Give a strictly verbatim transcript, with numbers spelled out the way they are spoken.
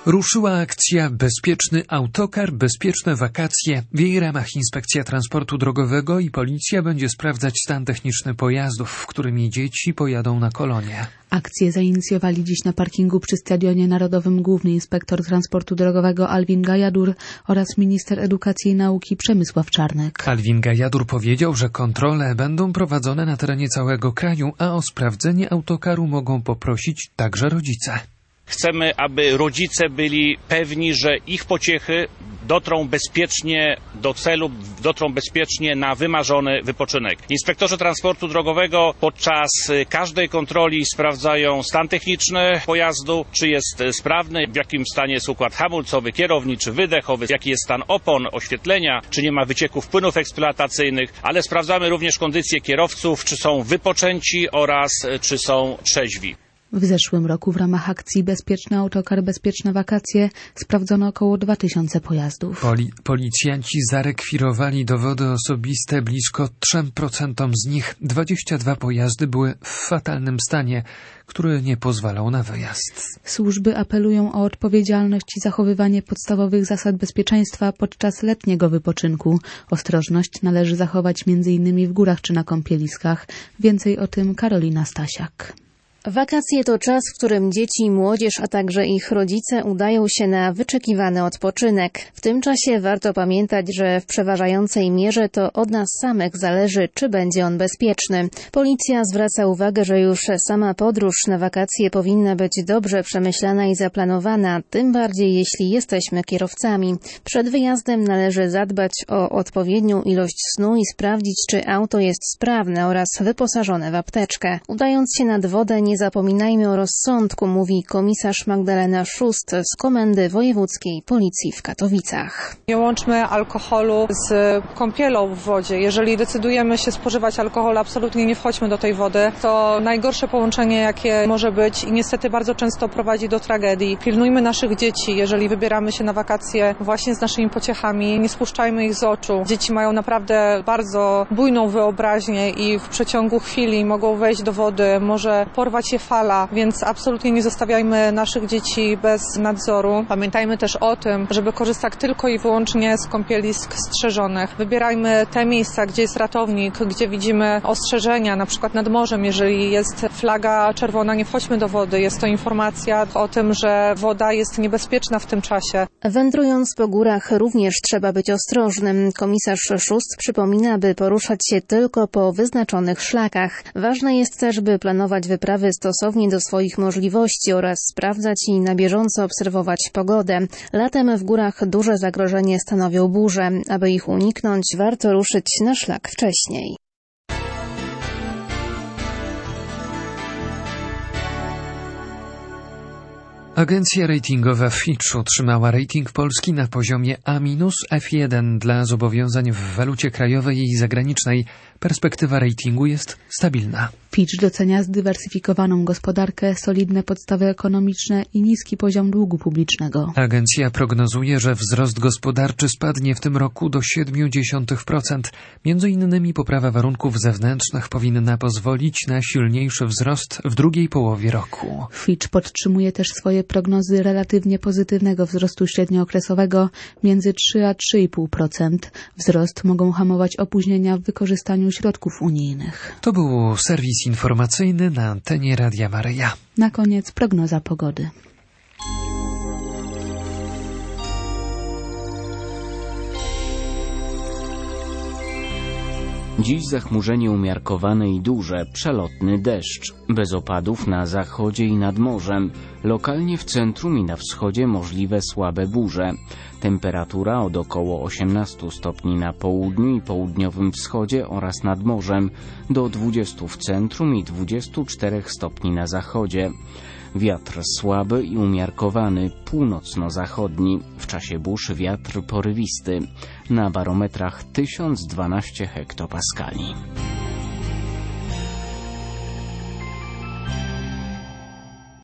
Ruszyła akcja Bezpieczny autokar, bezpieczne wakacje. W jej ramach Inspekcja Transportu Drogowego i Policja będzie sprawdzać stan techniczny pojazdów, którymi dzieci pojadą na kolonie. Akcję zainicjowali dziś na parkingu przy Stadionie Narodowym główny inspektor transportu drogowego Alwin Gajadur oraz minister edukacji i nauki Przemysław Czarnek. Alwin Gajadur powiedział, że kontrole będą prowadzone na terenie całego kraju, a o sprawdzenie autokaru mogą poprosić także rodzice. Chcemy, aby rodzice byli pewni, że ich pociechy dotrą bezpiecznie do celu, dotrą bezpiecznie na wymarzony wypoczynek. Inspektorzy transportu drogowego podczas każdej kontroli sprawdzają stan techniczny pojazdu, czy jest sprawny, w jakim stanie jest układ hamulcowy, kierowniczy, wydechowy, jaki jest stan opon, oświetlenia, czy nie ma wycieków płynów eksploatacyjnych, ale sprawdzamy również kondycję kierowców, czy są wypoczęci oraz czy są trzeźwi. W zeszłym roku w ramach akcji Bezpieczny autokar, bezpieczne wakacje sprawdzono około dwa tysiące pojazdów. Poli- policjanci zarekwirowali dowody osobiste blisko trzy procent z nich. dwadzieścia dwa pojazdy były w fatalnym stanie, który nie pozwalał na wyjazd. Służby apelują o odpowiedzialność i zachowywanie podstawowych zasad bezpieczeństwa podczas letniego wypoczynku. Ostrożność należy zachować między innymi w górach czy na kąpieliskach. Więcej o tym Karolina Stasiak. Wakacje to czas, w którym dzieci i młodzież, a także ich rodzice udają się na wyczekiwany odpoczynek. W tym czasie warto pamiętać, że w przeważającej mierze to od nas samych zależy, czy będzie on bezpieczny. Policja zwraca uwagę, że już sama podróż na wakacje powinna być dobrze przemyślana i zaplanowana, tym bardziej jeśli jesteśmy kierowcami. Przed wyjazdem należy zadbać o odpowiednią ilość snu i sprawdzić, czy auto jest sprawne oraz wyposażone w apteczkę. Udając się nad wodę, nie zapominajmy o rozsądku, mówi komisarz Magdalena Szust z Komendy Wojewódzkiej Policji w Katowicach. Nie łączmy alkoholu z kąpielą w wodzie. Jeżeli decydujemy się spożywać alkohol, absolutnie nie wchodźmy do tej wody. To najgorsze połączenie, jakie może być i niestety bardzo często prowadzi do tragedii. Pilnujmy naszych dzieci, jeżeli wybieramy się na wakacje właśnie z naszymi pociechami. Nie spuszczajmy ich z oczu. Dzieci mają naprawdę bardzo bujną wyobraźnię i w przeciągu chwili mogą wejść do wody, może porwać się fala, więc absolutnie nie zostawiajmy naszych dzieci bez nadzoru. Pamiętajmy też o tym, żeby korzystać tylko i wyłącznie z kąpielisk strzeżonych. Wybierajmy te miejsca, gdzie jest ratownik, gdzie widzimy ostrzeżenia, na przykład nad morzem, jeżeli jest flaga czerwona, nie wchodźmy do wody. Jest to informacja o tym, że woda jest niebezpieczna w tym czasie. Wędrując po górach również trzeba być ostrożnym. Komisarz Szust przypomina, by poruszać się tylko po wyznaczonych szlakach. Ważne jest też, by planować wyprawy stosownie do swoich możliwości oraz sprawdzać i na bieżąco obserwować pogodę. Latem w górach duże zagrożenie stanowią burze. Aby ich uniknąć, warto ruszyć na szlak wcześniej. Agencja ratingowa Fitch utrzymała rating Polski na poziomie A minus, F jeden dla zobowiązań w walucie krajowej i zagranicznej. Perspektywa ratingu jest stabilna. Fitch docenia zdywersyfikowaną gospodarkę, solidne podstawy ekonomiczne i niski poziom długu publicznego. Agencja prognozuje, że wzrost gospodarczy spadnie w tym roku do siedem dziesiątych procent. Między innymi poprawa warunków zewnętrznych powinna pozwolić na silniejszy wzrost w drugiej połowie roku. Fitch podtrzymuje też swoje prognozy relatywnie pozytywnego wzrostu średniookresowego między trzy a trzy i pół procent. Wzrost mogą hamować opóźnienia w wykorzystaniu środków unijnych. To był serwis informacyjny na antenie Radia Maryja. Na koniec prognoza pogody. Dziś zachmurzenie umiarkowane i duże, przelotny deszcz. Bez opadów na zachodzie i nad morzem. Lokalnie w centrum i na wschodzie możliwe słabe burze. Temperatura od około osiemnastu stopni na południu i południowym wschodzie oraz nad morzem do dwudziestu w centrum i dwudziestu czterech stopni na zachodzie. Wiatr słaby i umiarkowany, północno-zachodni. W czasie burz wiatr porywisty. Na barometrach tysiąc dwanaście hektopaskali.